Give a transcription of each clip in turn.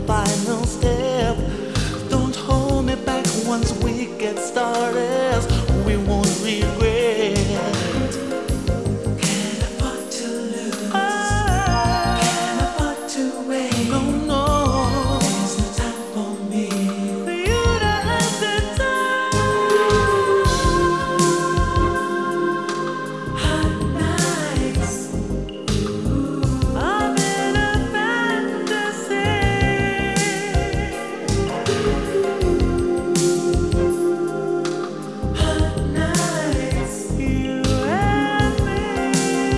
final step. Don't hold me back once we get started. We won't regret. Can't afford to lose. Can't afford to wait. No, no. There's no time for me. For you to hesitate. Hot nights. I'm in a fantasy. Hot nights, you and me.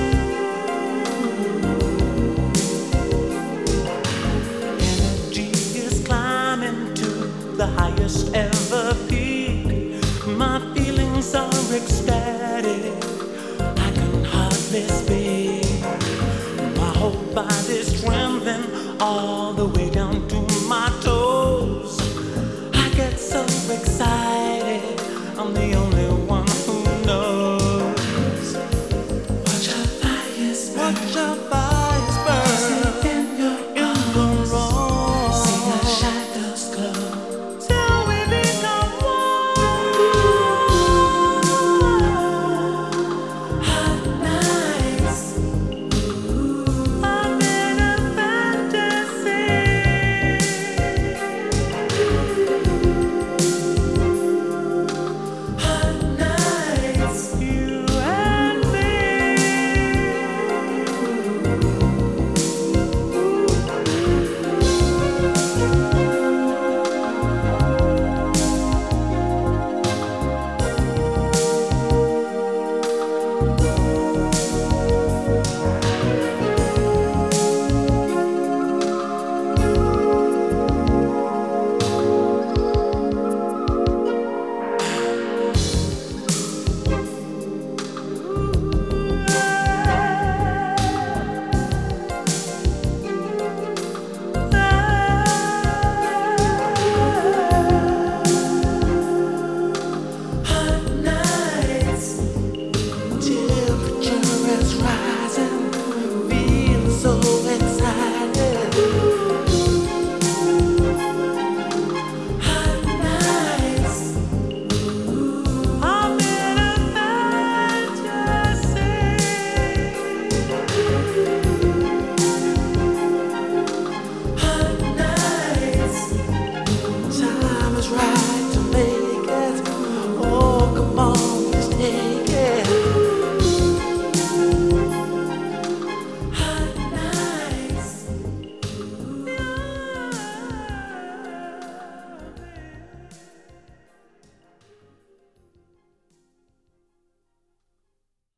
Energy is climbing to the highest ever peak. My feelings are ecstatic. I can hardly speak. My whole body's trembling all the way down to my toes. I get so excited. I'm the only